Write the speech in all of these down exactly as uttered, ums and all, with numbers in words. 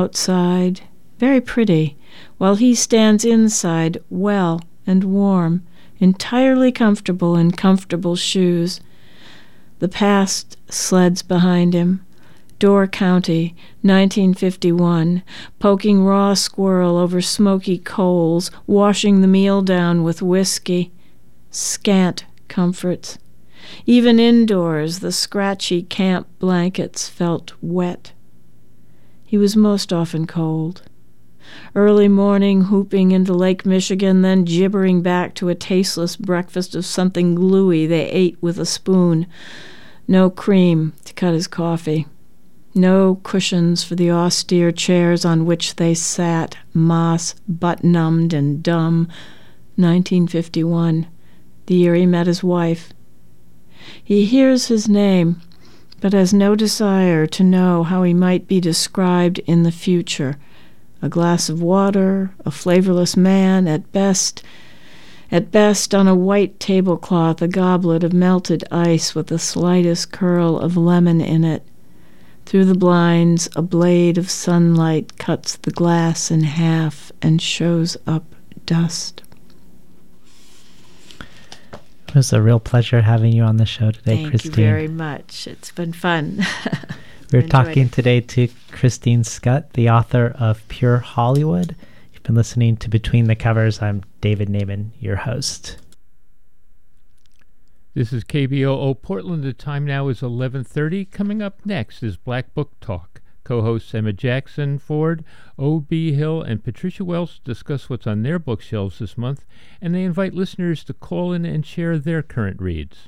outside, very pretty, while he stands inside, well and warm, entirely comfortable in comfortable shoes. The past sleds behind him. Door County, nineteen fifty-one, poking raw squirrel over smoky coals, washing the meal down with whiskey. Scant comforts. Even indoors, the scratchy camp blankets felt wet. He was most often cold. Early morning whooping into Lake Michigan, then gibbering back to a tasteless breakfast of something gluey they ate with a spoon. No cream to cut his coffee. No cushions for the austere chairs on which they sat, moss, butt-numbed and dumb. nineteen fifty-one, the year he met his wife. He hears his name, but has no desire to know how he might be described in the future. A glass of water, a flavorless man, at best, at best on a white tablecloth, a goblet of melted ice with the slightest curl of lemon in it. Through the blinds, a blade of sunlight cuts the glass in half and shows up dust. It was a real pleasure having you on the show today, Thank Christine. Thank you very much. It's been fun. We're talking it. today to Christine Schutt, the author of Pure Hollywood. You've been listening to Between the Covers. I'm David Naiman, your host. This is K B O O Portland. The time now is eleven thirty. Coming up next is Black Book Talk. Co-hosts Emma Jackson Ford, O B. Hill, and Patricia Welsh discuss what's on their bookshelves this month, and they invite listeners to call in and share their current reads.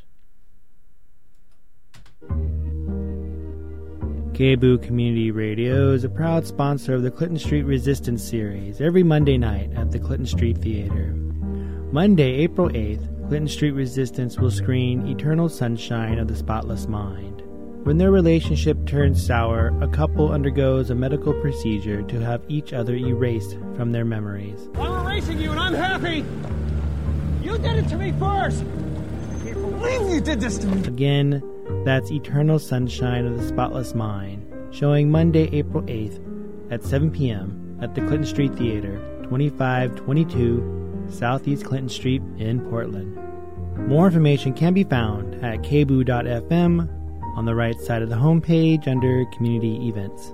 K B O O Community Radio is a proud sponsor of the Clinton Street Resistance series every Monday night at the Clinton Street Theater. Monday, April eighth, Clinton Street Resistance will screen Eternal Sunshine of the Spotless Mind. When their relationship turns sour, a couple undergoes a medical procedure to have each other erased from their memories. I'm erasing you and I'm happy! You did it to me first! I can't believe you did this to me! Again, that's Eternal Sunshine of the Spotless Mind, showing Monday, April eighth at seven p.m. at the Clinton Street Theater, twenty-five twenty-two Southeast Clinton Street in Portland. More information can be found at k b o o dot f m on the right side of the homepage under Community Events.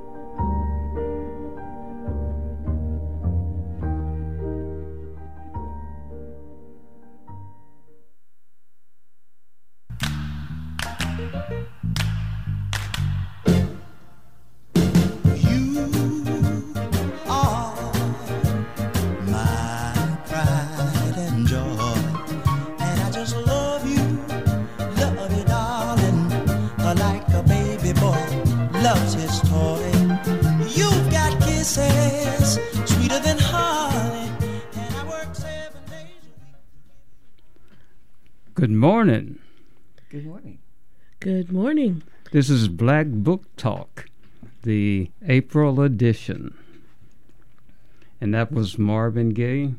Good morning. Good morning. Good morning. This is Black Book Talk, the April edition. And that was Marvin Gaye,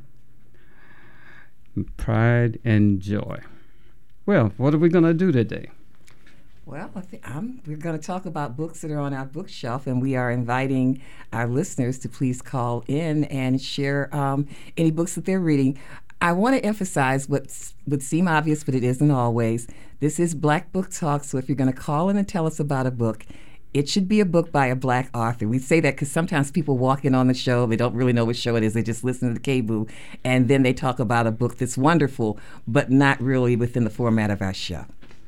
Pride and Joy. Well, what are we going to do today? Well, I think I'm, we're going to talk about books that are on our bookshelf, and we are inviting our listeners to please call in and share um, any books that they're reading. I want to emphasize what would seem obvious, but it isn't always. This is Black Book Talk, so if you're going to call in and tell us about a book, it should be a book by a Black author. We say that because sometimes people walk in on the show, they don't really know what show it is, they just listen to the K B O O, and then they talk about a book that's wonderful, but not really within the format of our show.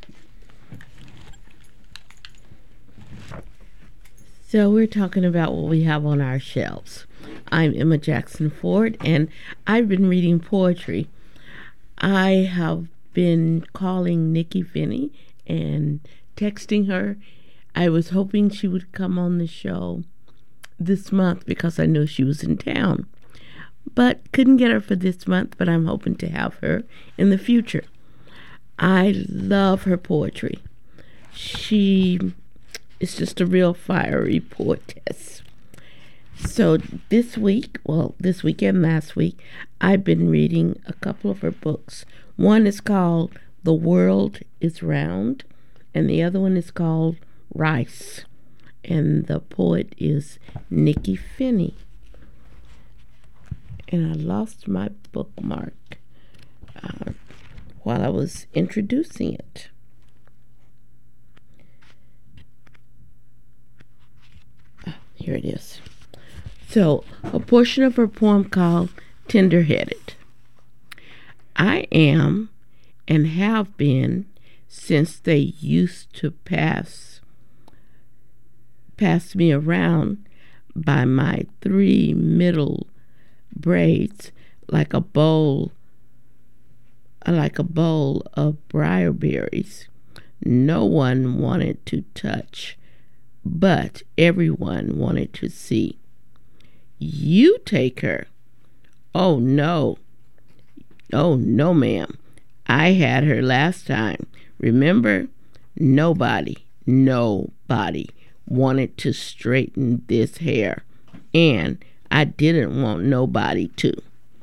So we're talking about what we have on our shelves. I'm Emma Jackson Ford, and I've been reading poetry. I have been calling Nikki Finney and texting her. I was hoping she would come on the show this month because I knew she was in town, but couldn't get her for this month, but I'm hoping to have her in the future. I love her poetry. She is just a real fiery poetess. So this week, well, this week and last week, I've been reading a couple of her books. One is called The World is Round, and the other one is called Rice. and the poet is Nikki Finney. And I lost my bookmark uh, while I was introducing it. Oh, here it is. So, a portion of her poem called Tender-Headed. I am and have been since they used to pass pass me around by my three middle braids like a bowl like a bowl of briar berries. No one wanted to touch, but everyone wanted to see. You take her. Oh no. Oh no, ma'am. I had her last time. Remember? Nobody, nobody wanted to straighten this hair. And I didn't want nobody to.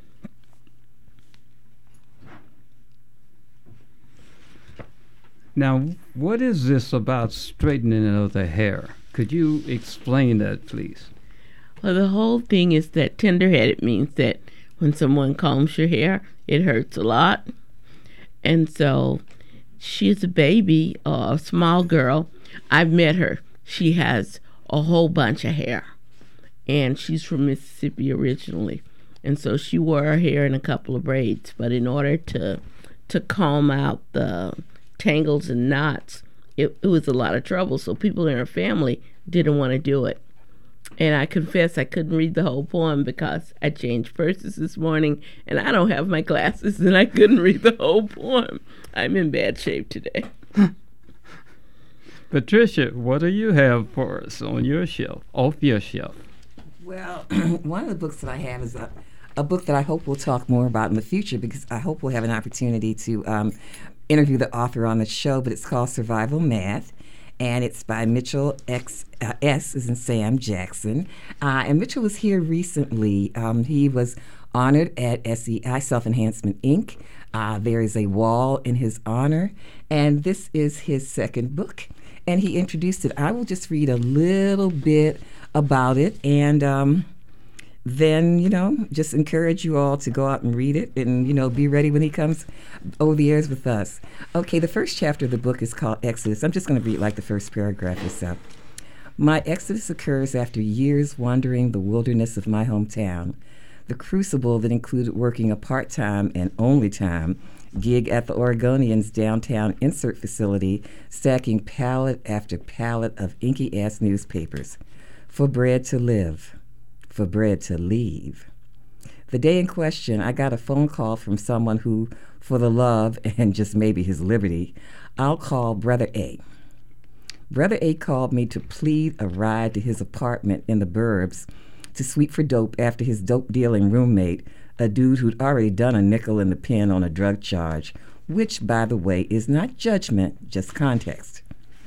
Now, what is this about straightening of the hair? Could you explain that, please? Well, the whole thing is that tender-headed means that when someone combs your hair, it hurts a lot. And so she's a baby, uh, a small girl. I've met her. She has a whole bunch of hair. And she's from Mississippi originally. And so she wore her hair in a couple of braids. But in order to to comb out the tangles and knots, it, it was a lot of trouble. So people in her family didn't want to do it. And I confess I couldn't read the whole poem because I changed purses this morning and I don't have my glasses and I couldn't read the whole poem. I'm in bad shape today. Patricia, what do you have for us on your shelf, off your shelf? Well, one of the books that I have is a, a book that I hope we'll talk more about in the future because I hope we'll have an opportunity to um, interview the author on the show, but it's called Survival Math. And it's by Mitchell X, uh, S, as in Sam Jackson. Uh, and Mitchell was here recently. Um, he was honored at S E I, Self-Enhancement, Incorporated. Uh, there is a wall in his honor. And this is his second book. And he introduced it. I will just read a little bit about it. And um, then, you know, just encourage you all to go out and read it and, you know, be ready when he comes over the airs with us. Okay, the first chapter of the book is called Exodus. I'm just going to read like the first paragraph or so. My exodus occurs after years wandering the wilderness of my hometown. The crucible that included working a part-time and only time gig at the Oregonian's downtown insert facility, stacking pallet after pallet of inky-ass newspapers. For bread to live. For bread to leave. The day in question, I got a phone call from someone who, for the love and just maybe his liberty, I'll call Brother A. Brother A called me to plead a ride to his apartment in the burbs to sweep for dope after his dope-dealing roommate, a dude who'd already done a nickel in the pen on a drug charge, which, by the way, is not judgment, just context,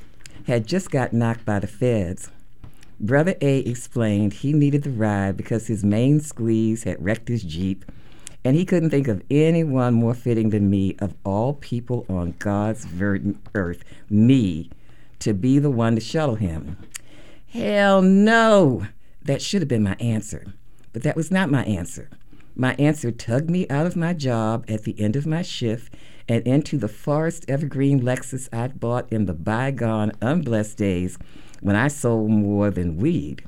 had just got knocked by the feds. Brother A explained he needed the ride because his main squeeze had wrecked his Jeep, and he couldn't think of anyone more fitting than me, of all people on God's verdant earth, me, to be the one to shuttle him. Hell no! That should have been my answer, but that was not my answer. My answer tugged me out of my job at the end of my shift and into the Forest Evergreen Lexus I'd bought in the bygone, unblessed days when I sold more than weed.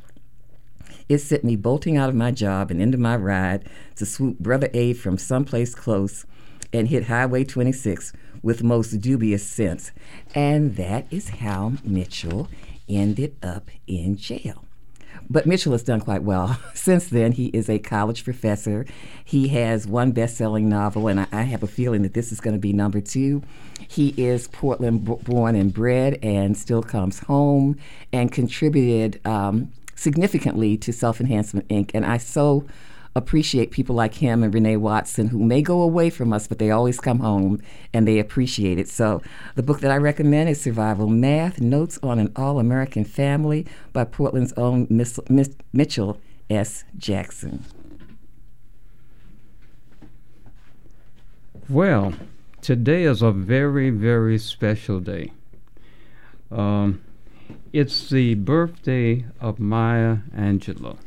It sent me bolting out of my job and into my ride to swoop Brother A from someplace close and hit Highway twenty-six with most dubious sense. And that is how Mitchell ended up in jail. But Mitchell has done quite well. Since then, he is a college professor. He has one best-selling novel, and I, I have a feeling that this is going to be number two. He is Portland b- born and bred and still comes home and contributed um, significantly to Self-Enhancement, Incorporated. And I so appreciate people like him and Renee Watson, who may go away from us, but they always come home and they appreciate it. So the book that I recommend is Survival Math, Notes on an All-American Family by Portland's own Miss, Miss Mitchell S. Jackson. Well, today is a very, very special day. Um, It's the birthday of Maya Angelou.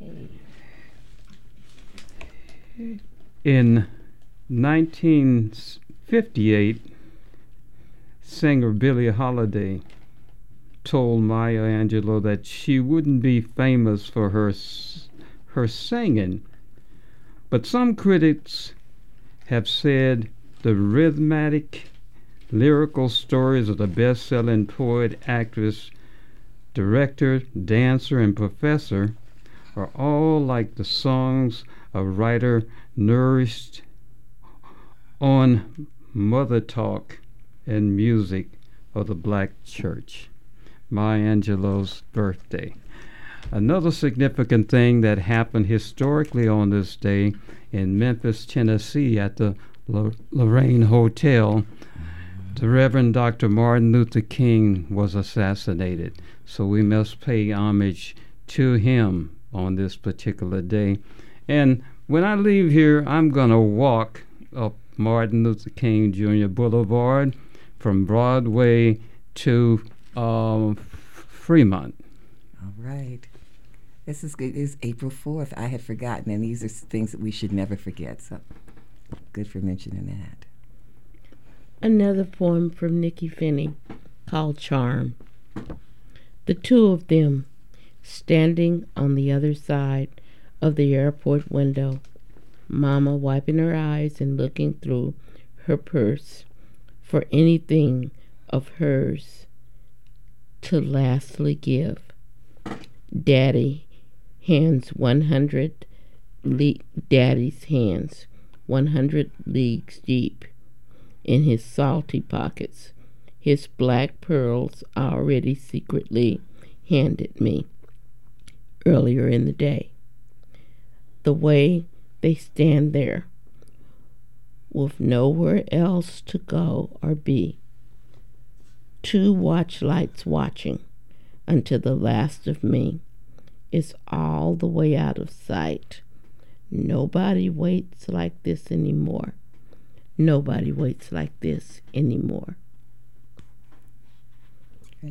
In nineteen fifty-eight, singer Billie Holiday told Maya Angelou that she wouldn't be famous for her her singing, but some critics have said the rhythmic, lyrical stories of the best-selling poet, actress, director, dancer, and professor are all like the songs a writer nourished on mother talk and music of the black church. Maya Angelou's birthday. Another significant thing that happened historically on this day in Memphis, Tennessee at the L- Lorraine Hotel, the Reverend Doctor Martin Luther King was assassinated. So we must pay homage to him on this particular day. And when I leave here, I'm going to walk up Martin Luther King Junior Boulevard from Broadway to um, Fremont. All right. This is good. It's April fourth. I had forgotten, and these are things that we should never forget. So good for mentioning that. Another poem from Nikki Finney called Charm. The two of them standing on the other side of the airport window, Mama wiping her eyes and looking through her purse for anything of hers to lastly give. Daddy hands one hundred le- Daddy's hands one hundred leagues deep in his salty pockets, his black pearls already secretly handed me earlier in the day. The way they stand there with nowhere else to go or be. Two watch lights watching until the last of me is all the way out of sight. Nobody waits like this anymore. Nobody waits like this anymore. Great.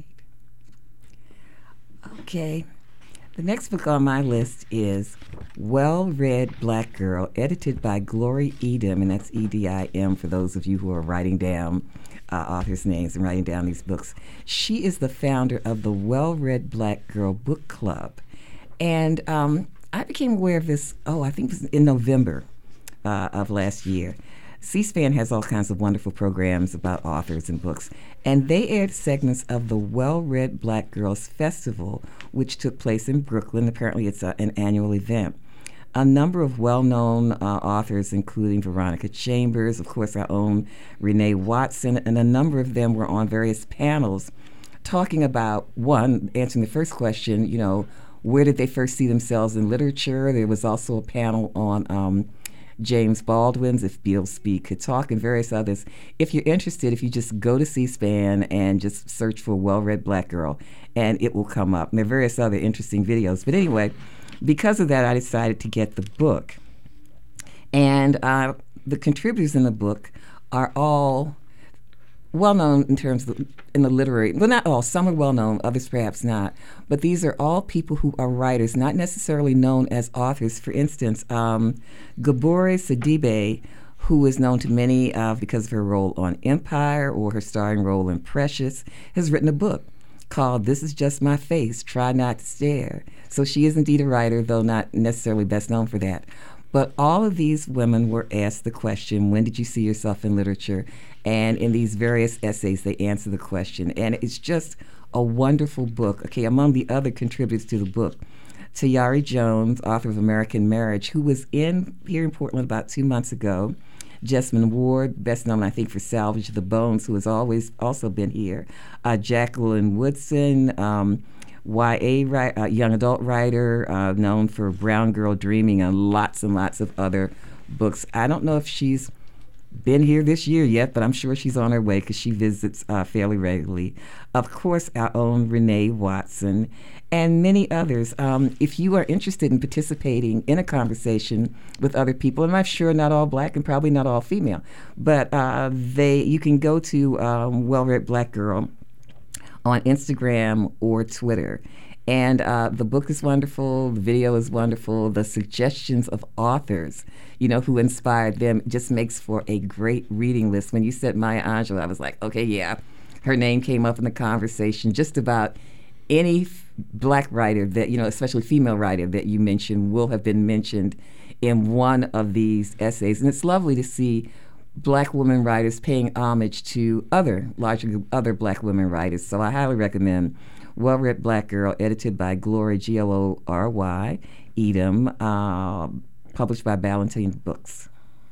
Okay. The next book on my list is Well-Read Black Girl, edited by Glory Edim, and that's E D I M for those of you who are writing down uh, authors' names and writing down these books. She is the founder of the Well-Read Black Girl Book Club. And um, I became aware of this, oh, I think it was in November uh, of last year. C-SPAN has all kinds of wonderful programs about authors and books, and they aired segments of the Well-Read Black Girls Festival, which took place in Brooklyn. Apparently it's a, an annual event. A number of well-known uh, authors, including Veronica Chambers, of course our own Renee Watson, and a number of them were on various panels talking about, one, answering the first question, you know, where did they first see themselves in literature? There was also a panel on um, James Baldwin's If Beale Speak Could Talk, and various others. If you're interested, if you just go to C-SPAN and just search for Well-Read Black Girl, and it will come up. And there are various other interesting videos. But anyway, because of that, I decided to get the book. And uh, the contributors in the book are all well-known in terms of in the literary, well, not all, some are well-known, others perhaps not, but these are all people who are writers, not necessarily known as authors. For instance, um, Gabore Sidibe, who is known to many uh, because of her role on Empire or her starring role in Precious, has written a book called This Is Just My Face, Try Not to Stare. So she is indeed a writer, though not necessarily best known for that. But all of these women were asked the question, when did you see yourself in literature? And in these various essays, they answer the question. And it's just a wonderful book. Okay, among the other contributors to the book, Tayari Jones, author of American Marriage, who was in here in Portland about two months ago. Jessamine Ward, best known, I think, for Salvage the Bones, who has always also been here. Uh, Jacqueline Woodson, um, Y A ri- uh, young adult writer, uh, known for Brown Girl Dreaming and lots and lots of other books. I don't know if she's been here this year yet, but I'm sure she's on her way because she visits uh, fairly regularly. Of course, our own Renee Watson and many others. Um, if you are interested in participating in a conversation with other people, and I'm sure not all black and probably not all female, but uh, they you can go to um, Well-Read Black Girl on Instagram or Twitter. And uh, the book is wonderful. The video is wonderful. The suggestions of authors, you know, who inspired them just makes for a great reading list. When you said Maya Angelou, I was like, okay, yeah. Her name came up in the conversation. Just about any f- black writer that, you know, especially female writer that you mentioned will have been mentioned in one of these essays. And it's lovely to see black women writers paying homage to other, larger other black women writers. So I highly recommend Well-Read Black Girl, edited by Glory, G L O R Y, Edom, uh, published by Ballantine Books.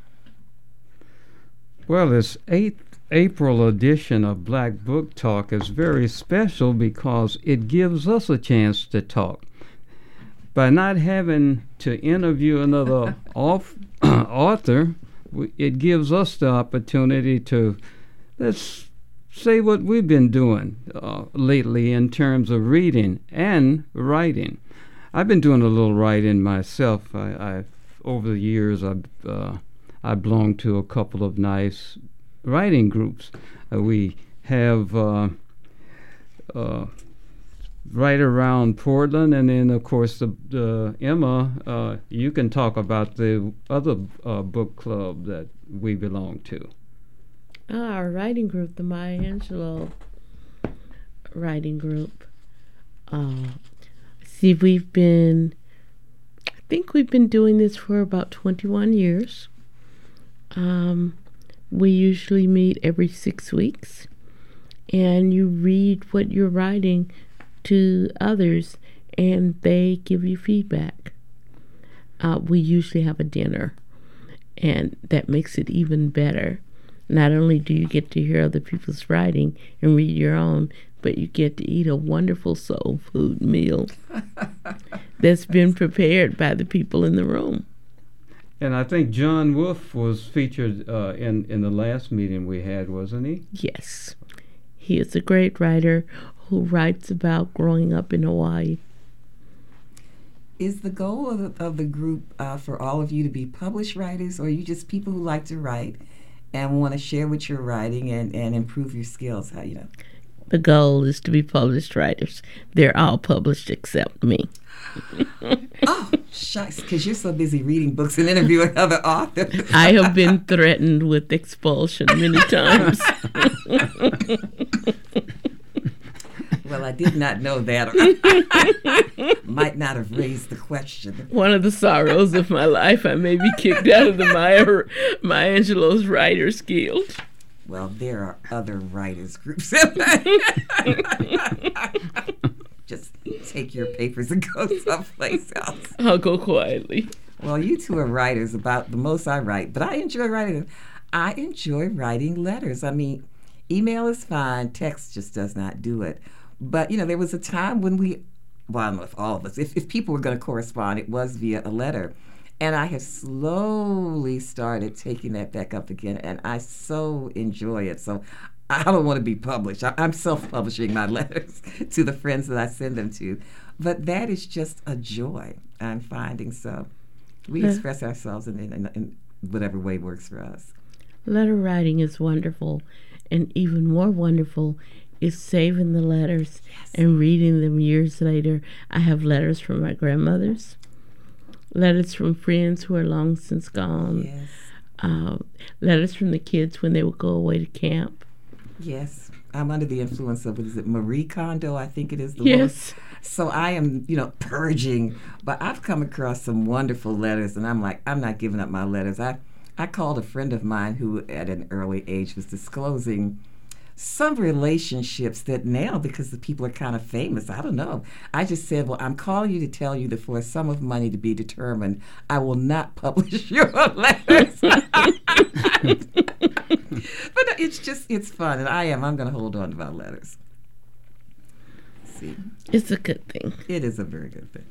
Well, this eighth April edition of Black Book Talk is very special because it gives us a chance to talk. By not having to interview another off, author, it gives us the opportunity to, let's say what we've been doing uh, lately in terms of reading and writing. I've been doing a little writing myself. I, I've over the years, I've uh, I belong to a couple of nice writing groups. Uh, we have uh, uh, right around Portland, and then of course the, the Emma. Uh, you can talk about the other uh, book club that we belong to. Our writing group, the Maya Angelou writing group. Uh, see, we've been, I think we've been doing this for about twenty-one years. Um, we usually meet every six weeks, and you read what you're writing to others, and they give you feedback. Uh, we usually have a dinner, and that makes it even better. Not only do you get to hear other people's writing and read your own, but you get to eat a wonderful soul food meal that's been prepared by the people in the room. And I think John Wolfe was featured uh, in, in the last meeting we had, wasn't he? Yes. He is a great writer who writes about growing up in Hawaii. Is the goal of the, of the group uh, for all of you to be published writers, or are you just people who like to write and want to share what you're writing and, and improve your skills? How, you know? The goal is to be published writers. They're all published except me. Oh, shucks, because you're so busy reading books and interviewing other authors. I have been threatened with expulsion many times. Well, I did not know that. Might not have raised the question. One of the sorrows of my life, I may be kicked out of the Maya, Maya Angelou's Writers Guild. Well, there are other writers groups. Just take your papers and go someplace else. I'll go quietly. Well, you two are writers, about the most I write, but I enjoy writing. I enjoy writing letters. I mean, email is fine. Text just does not do it. But, you know, there was a time when we, well, I don't know if all of us, if, if people were going to correspond, it was via a letter. And I have slowly started taking that back up again, and I so enjoy it. So I don't want to be published. I, I'm self-publishing my letters to the friends that I send them to. But that is just a joy I'm finding. So we yeah. express ourselves in, in, in whatever way works for us. Letter writing is wonderful, and even more wonderful is saving the letters yes. and reading them years later. I have letters from my grandmothers, letters from friends who are long since gone, yes. uh, letters from the kids when they would go away to camp. Yes, I'm under the influence of, what is it, Marie Kondo, I think it is the yes. book. So I am, you know, purging, but I've come across some wonderful letters, and I'm like, I'm not giving up my letters. I, I called a friend of mine who at an early age was disclosing some relationships that now, because the people are kind of famous, I don't know. I just said, well, I'm calling you to tell you that for a sum of money to be determined, I will not publish your letters. But it's just, it's fun, and I am, I'm going to hold on to my letters. See, it's a good thing. It is a very good thing.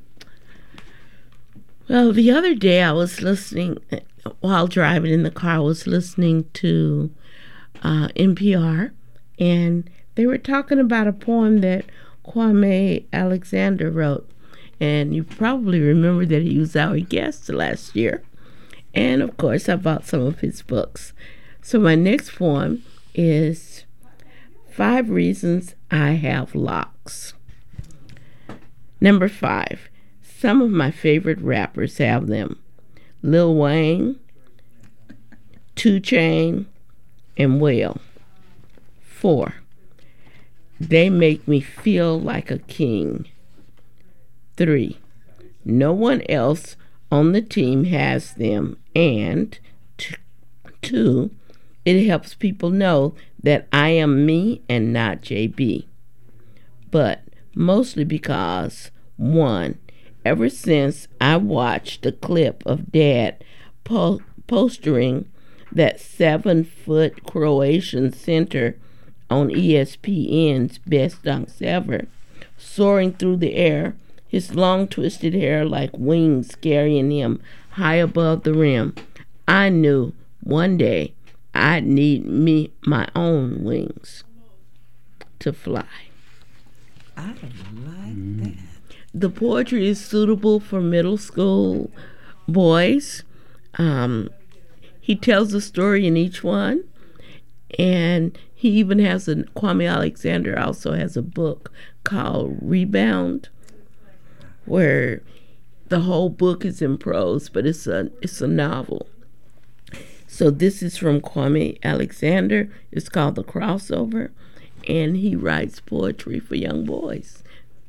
Well, the other day I was listening, while driving in the car, I was listening to Uh, N P R, and they were talking about a poem that Kwame Alexander wrote, and you probably remember that he was our guest last year, and of course I bought some of his books. So my next poem is Five Reasons I Have Locks. Number five, some of my favorite rappers have them. Lil Wayne, two Chainz, and Will. Four, they make me feel like a king. Three, no one else on the team has them. And t- two, it helps people know that I am me and not J B. But mostly because, one, ever since I watched the clip of Dad po- postering that seven-foot Croatian center on E S P N's Best Dunks Ever, soaring through the air, his long twisted hair like wings carrying him high above the rim, I knew one day I'd need me my own wings to fly. I like mm. that. The poetry is suitable for middle school boys. Um, he tells a story in each one, and he even has a, Kwame Alexander also has a book called Rebound, where the whole book is in prose, but it's a it's a novel. So this is from Kwame Alexander. It's called The Crossover, and he writes poetry for young boys.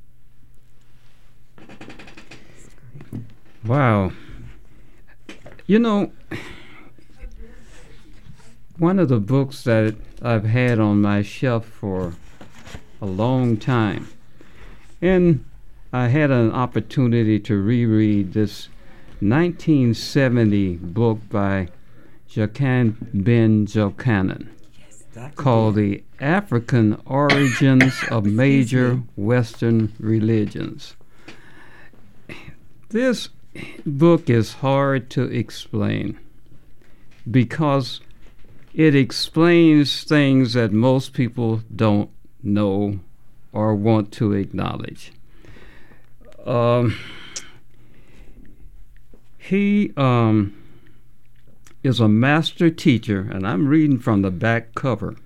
Wow. You know, one of the books that I've had on my shelf for a long time, and I had an opportunity to reread this nineteen seventy book by Jochen Ben Jochannan, yes, called The African Origins of Major Western Religions. This book is hard to explain because it explains things that most people don't know or want to acknowledge. Um, he um, is a master teacher, and I'm reading from the back cover,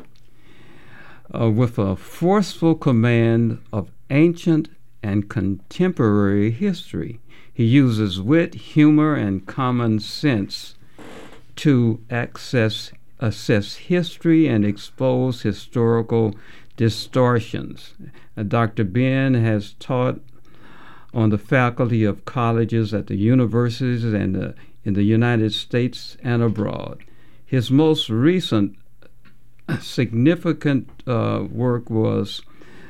uh, with a forceful command of ancient and contemporary history. He uses wit, humor, and common sense to access, assess history and expose historical distortions. Uh, Doctor Ben has taught on the faculty of colleges at the universities and the, in the United States and abroad. His most recent significant uh, work was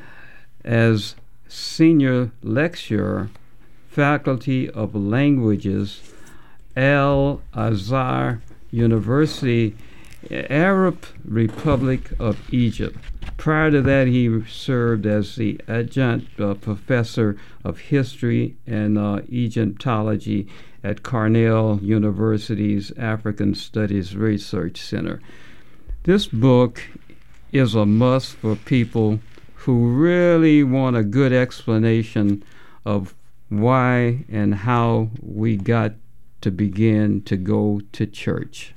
as senior lecturer, Faculty of Languages, Al Azhar University, Arab Republic of Egypt. Prior to that, he served as the adjunct uh, professor of history and uh, Egyptology at Cornell University's African Studies Research Center. This book is a must for people who really want a good explanation of why and how we got to begin to go to church.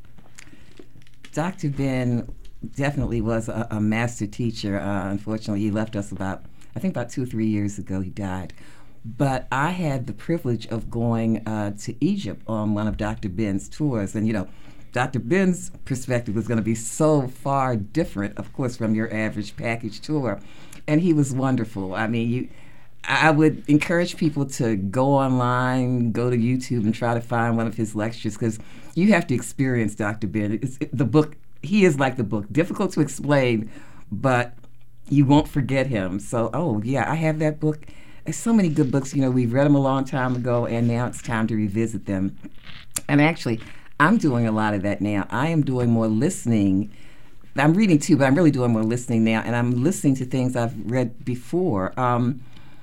Doctor Ben definitely was a, a master teacher. Uh, unfortunately, he left us about, I think about two or three years ago, he died. But I had the privilege of going uh, to Egypt on one of Doctor Ben's tours. And, you know, Doctor Ben's perspective was going to be so far different, of course, from your average package tour. And he was wonderful. I mean, you, I would encourage people to go online, go to YouTube, and try to find one of his lectures, because you have to experience Doctor Ben. It's, it, the book, he is like the book, difficult to explain, but you won't forget him. So, oh, yeah, I have that book. There's so many good books. You know, we've read them a long time ago, and now it's time to revisit them. And actually, I'm doing a lot of that now. I am doing more listening. I'm reading too, but I'm really doing more listening now, and I'm listening to things I've read before. Um,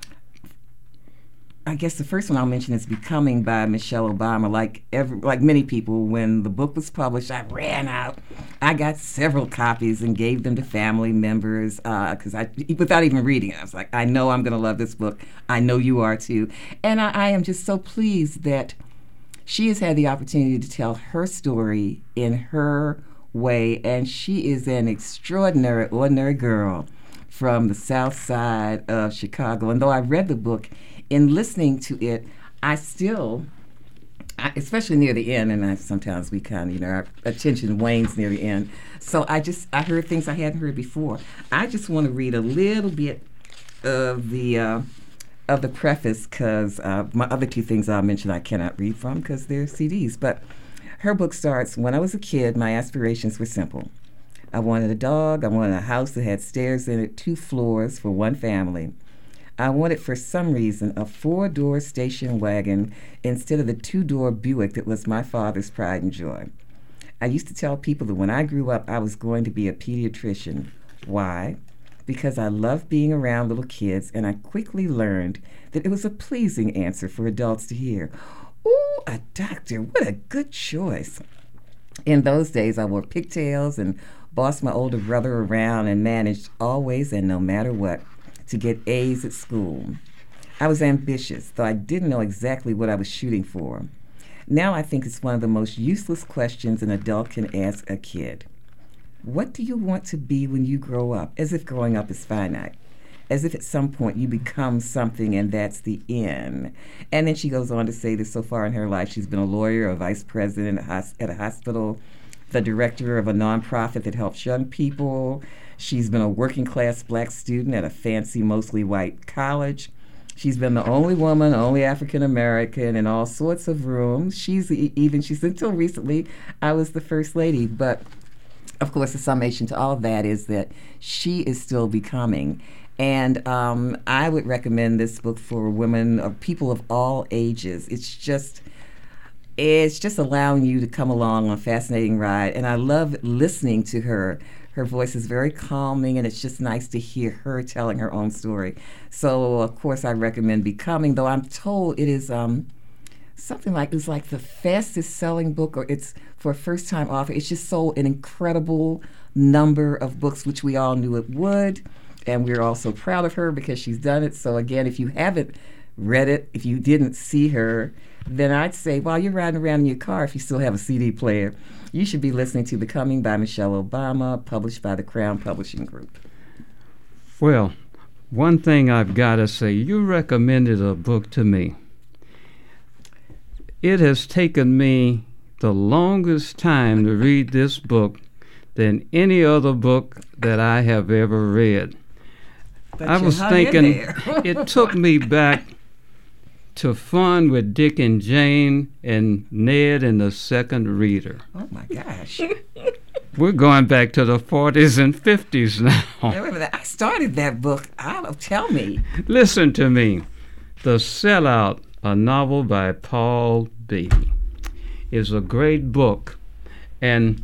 I guess the first one I'll mention is Becoming by Michelle Obama. Like every, like many people, when the book was published, I ran out. I got several copies and gave them to family members because uh, I, without even reading it, I was like, I know I'm going to love this book. I know you are too. And I, I am just so pleased that she has had the opportunity to tell her story in her way, and she is an extraordinary, ordinary girl from the south side of Chicago. And though I read the book, in listening to it, I still, I, especially near the end, and I, sometimes we kind of, you know, our attention wanes near the end. So I just, I heard things I hadn't heard before. I just want to read a little bit of the uh, of the preface, because uh, my other two things I'll mention I cannot read from because they're C Ds. But her book starts, when I was a kid, my aspirations were simple. I wanted a dog. I wanted a house that had stairs in it, two floors for one family. I wanted, for some reason, a four-door station wagon instead of the two-door Buick that was my father's pride and joy. I used to tell people that when I grew up, I was going to be a pediatrician. Why? Because I loved being around little kids, and I quickly learned that it was a pleasing answer for adults to hear. Ooh, a doctor, what a good choice. In those days, I wore pigtails and bossed my older brother around and managed always and no matter what to get A's at school. I was ambitious, though I didn't know exactly what I was shooting for. Now I think it's one of the most useless questions an adult can ask a kid. What do you want to be when you grow up? As if growing up is finite. As if at some point you become something and that's the end. And then she goes on to say that so far in her life she's been a lawyer, a vice president at a hospital, the director of a nonprofit that helps young people. She's been a working class black student at a fancy, mostly white college. She's been the only woman, only African American in all sorts of rooms. She's even, she said, until recently, I was the first lady. But of course, the summation to all of that is that she is still becoming. And um, I would recommend this book for women or people of all ages. It's just, it's just allowing you to come along on a fascinating ride. And I love listening to her. Her voice is very calming, and it's just nice to hear her telling her own story. So, of course, I recommend Becoming, though I'm told it is um, something like, it's like the fastest-selling book, or it's for a first-time author. It's just sold an incredible number of books, which we all knew it would, and we're all so proud of her because she's done it. So, again, if you haven't read it, if you didn't see her, then I'd say while you're riding around in your car, if you still have a C D player, you should be listening to Becoming by Michelle Obama, published by the Crown Publishing Group. Well, one thing I've got to say, you recommended a book to me. It has taken me the longest time to read this book than any other book that I have ever read. But I was thinking it took me back to Fun with Dick and Jane and Ned and the Second Reader. Oh, my gosh. We're going back to the forties and fifties now. I started that book. I don't tell me. Listen to me. The Sellout, a novel by Paul Beatty, is a great book. And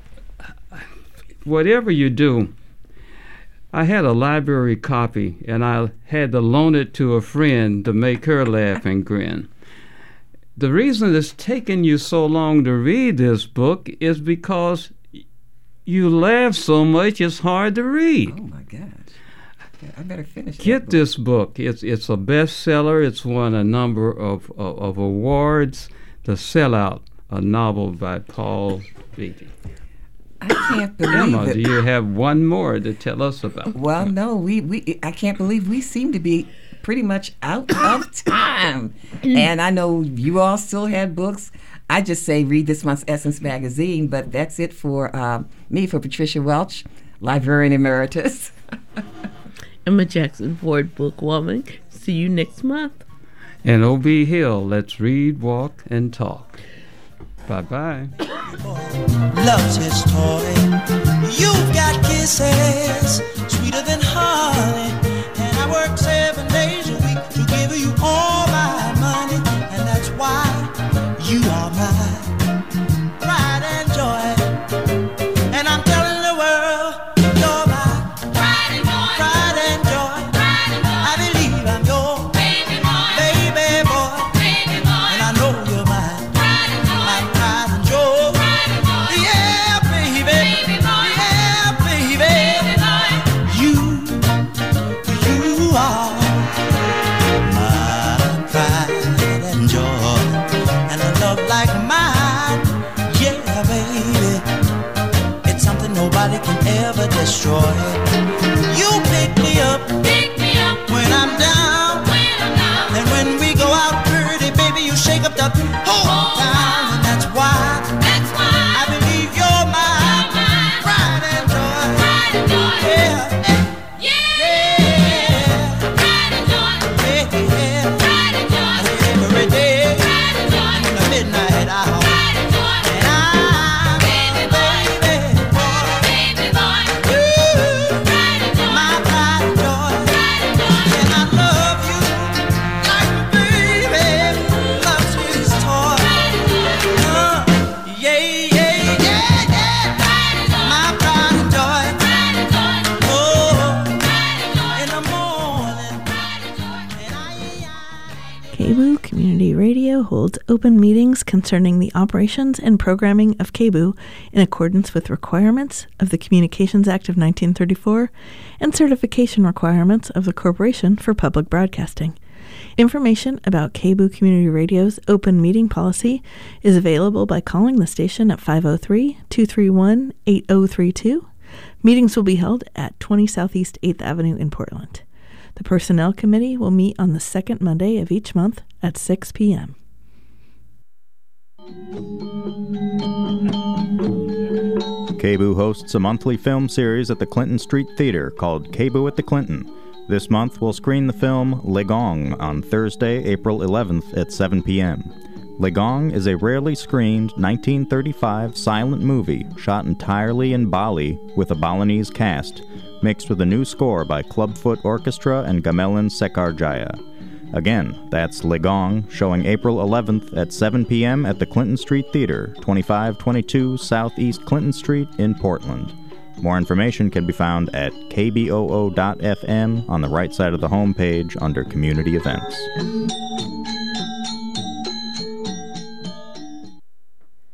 whatever you do, I had a library copy, and I had to loan it to a friend to make her laugh and grin. The reason it's taken you so long to read this book is because you laugh so much it's hard to read. Oh, my gosh. I better finish Get that book. this book. It's it's a bestseller. It's won a number of, of, of awards. The Sellout, a novel by Paul Beatty. I can't believe Emma, it. do you have one more to tell us about? Well, no, we, we I can't believe we seem to be pretty much out of time. And I know you all still had books. I just say read this month's Essence magazine, but that's it for uh, me, for Patricia Welch, Librarian Emeritus. Emma Jackson Ford, Bookwoman. See you next month. And O B. Hill, let's read, walk, and talk. Bye-bye. Loves his toy. You've got kisses sweeter than honey, and I work seven days a week to give you all my money, and that's why you are my pride and joy. And I'm telling the world you're my pride and joy. Pride and joy. Pride and joy. I believe I'm your baby boy, baby boy, baby boy, and I know you're mine. Pride and joy. My pride and joy. Pride and joy. Yeah, baby, baby boy. Yeah, baby, baby boy. You, you are my pride and joy, and a love like mine, yeah, baby. got to hold down, and that's why, that's why I believe you're my pride and joy. Pride and joy. Yeah. Yeah. Pride and joy. Yeah. Pride and joy. Every day. Pride and joy. In the midnight hour. Pride and joy. And I'm baby boy. Baby boy. Baby boy. Ooh. Pride and joy. My pride and joy. Pride and joy. And I love you like a baby loves his toy. Pride and joy. Uh, yeah, yeah, yeah, yeah. Pride and joy. My pride and joy. Pride and joy. Oh, pride and joy. In the morning. Pride and joy. And I, I K B U Community Radio holds open meetings concerning the operations and programming of K B U in accordance with requirements of the Communications Act of nineteen thirty-four and certification requirements of the Corporation for Public Broadcasting. Information about K B U Community Radio's open meeting policy is available by calling the station at five oh three, two three one, eight oh three two. Meetings will be held at twenty Southeast eighth Avenue in Portland. The Personnel Committee will meet on the second Monday of each month at six p.m. K B U hosts a monthly film series at the Clinton Street Theater called K B U at the Clinton. This month we'll screen the film Legong on Thursday, April eleventh at seven p.m. Legong is a rarely screened nineteen thirty-five silent movie shot entirely in Bali with a Balinese cast, mixed with a new score by Clubfoot Orchestra and Gamelan Sekarjaya. Again, that's Legong, showing April eleventh at seven p.m. at the Clinton Street Theater, twenty-five twenty-two Southeast Clinton Street in Portland. More information can be found at k b o o dot f m on the right side of the homepage under Community Events.